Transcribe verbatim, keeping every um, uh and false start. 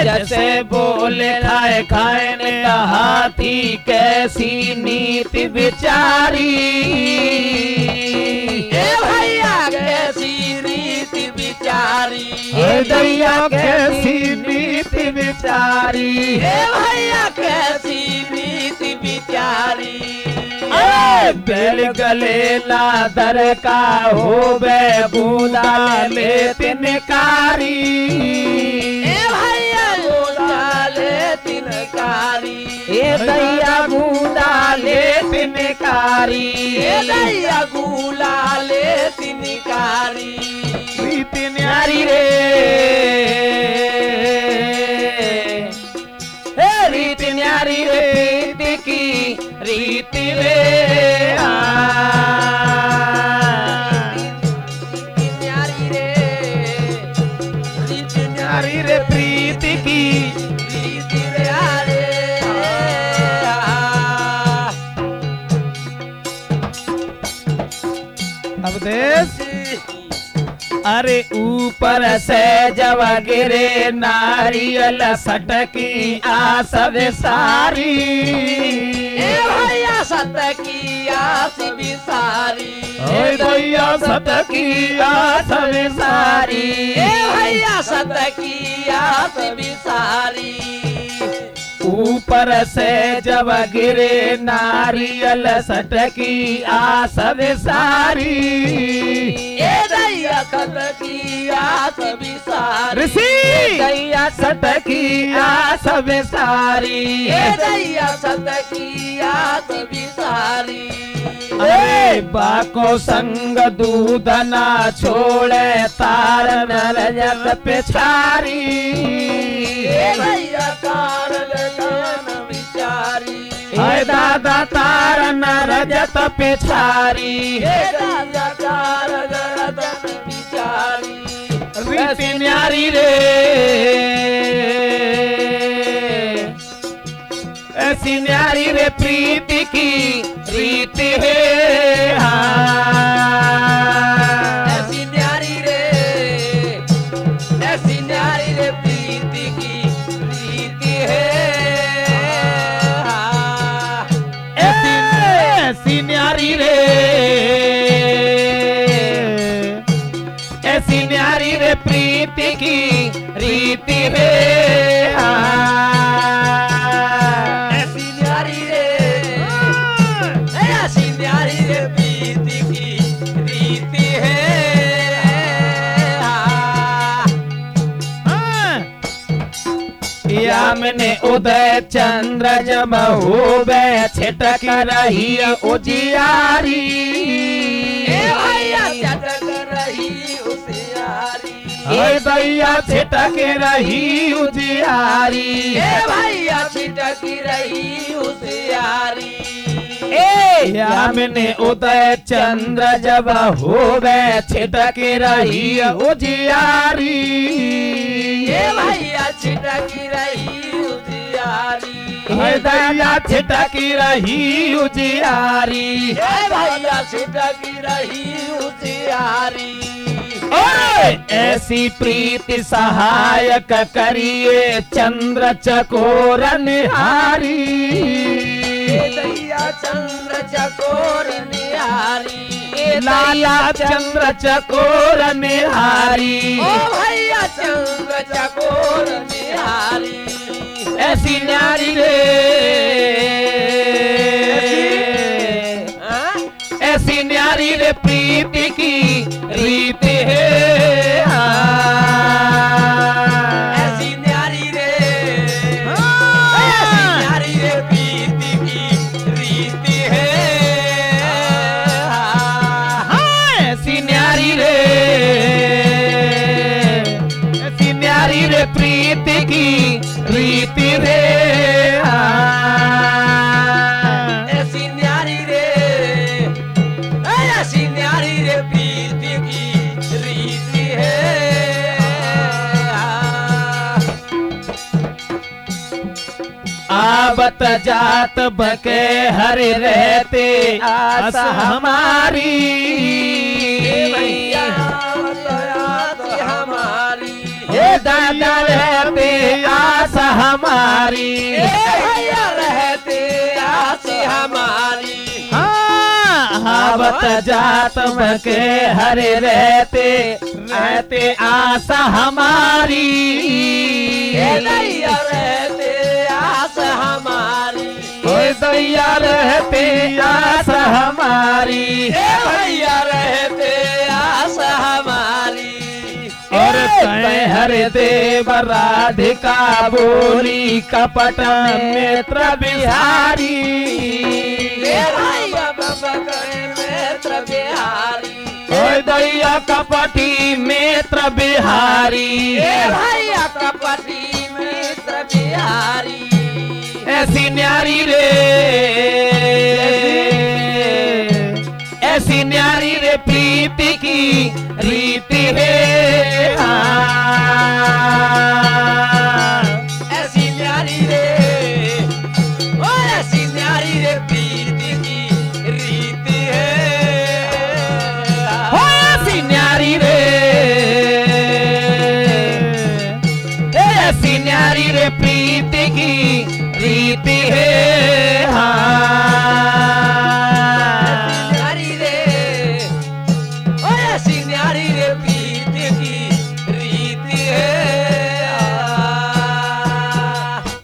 जैसे बोले खाए खाए ने कहा थी कैसी नीति विचारी। ए भैया कैसी नीति विचारी। ए दैया कैसी नीति विचारी। ए भैया कैसी नीति विचारी। ए बेल गले लादर का हो बे बूंदा ले तिनकारी। ए भैया बूंदा ले तिनकारी। ए दैया बूंदा ले तिनकारी। ए दैया बूंदा ले तिनकारी। रीति न्यारी रे हे रीति न्यारी रे प्रीति की रीति रे। रीति न्यारी रे रीति न्यारी रे प्रीति की रीति रे आरे। अब देश अरे ऊपर से जब गिरे नारियल सटकी आस विसारी। ए भैया सटकी आस विसारी। ए भैया सटकी आस विसारी। ए भैया सटकी आस विसारी। ऊपर से जब गिरे नारियल सटकी आस विसारी। ए दैया सटकी आस विसारी। ऋषि दैया सटकी आस विसारी। ए दैया सटकी आस विसारी। अरे बाको संग दूध ना छोड़े तार न रजत पिछारी। ए भैया तार लगान विचारी। हाय दादा तार न रजत पिछारी। ए दादा तार लगान विचारी। रीति न्यारी रे ऐसी न्यारी रे प्रीति की रीति है। ऐसी न्यारी रे ऐसी न्यारी रे प्रीति की रीति है। ऐसी ऐसी न्यारी रे ऐसी न्यारी रे प्रीति की रीति है। ऐसी न्यारी रे ऐसी न्यारी रे प्रीति की रीति है। यामिनी उदय चंद्र जब होबे छिटक रही उजियारी। ए भैया छिटक रही उजियारी। ए दैया छिटक रही उजियारी। ए भैया छिटक रही उजियारी। ए यामिनी उदय चंद्र जब होबे छिटक रही उजियारी। ए भैया छिटक रही उजियारी। ए दैया छिटक रही उजियारी। ए भैया छिटक रही उजियारी। ओए ऐसी प्रीति सहायक करिए चंद्र चकोर निहारी। ए दैया चंद्र चकोर निहारी। ए लाला चंद्र चकोर निहारी। ओ भैया चंद्र चकोर निहारी। ऐसी न्यारी रे ऐसी न्यारी रे प्रीति की रीति है। ऐसी न्यारी रे ऐसी न्यारी रे प्रीति की रीति है। ऐसी न्यारी रे ऐसी न्यारी रे प्रीति की रीति रे। ऐसी न्यारी रे ऐसी न्यारी रे प्रीति की रीति है। आवत जात बके हरे रहते आस हमारी। भैया हमारी हे दादा रहते आस हमारी। ए भैया रहते आस हमारी। हावत जात के हरे रहते रहते आस हमारी। ए दैया रहते आस हमारी। ओए दैया रहते आस हमारी। ए भैया रहते आस हमारी। और कहे हरे देव राधिका बोली कपट मित्र बिहारी। ए भैया बाबा कहे मित्र बिहारी। ओए दैया कपटी मित्र बिहारी। ए भैया कपटी मित्र बिहारी। ऐसी न्यारी रे ऐसी न्यारी रे प्रीति की रीति है। ऐसी न्यारी रे ओ ऐसी न्यारी रे प्रीति की रीति है। हो ऐसी न्यारी रे ऐसी न्यारी रे प्रीति की रीति है। हाँ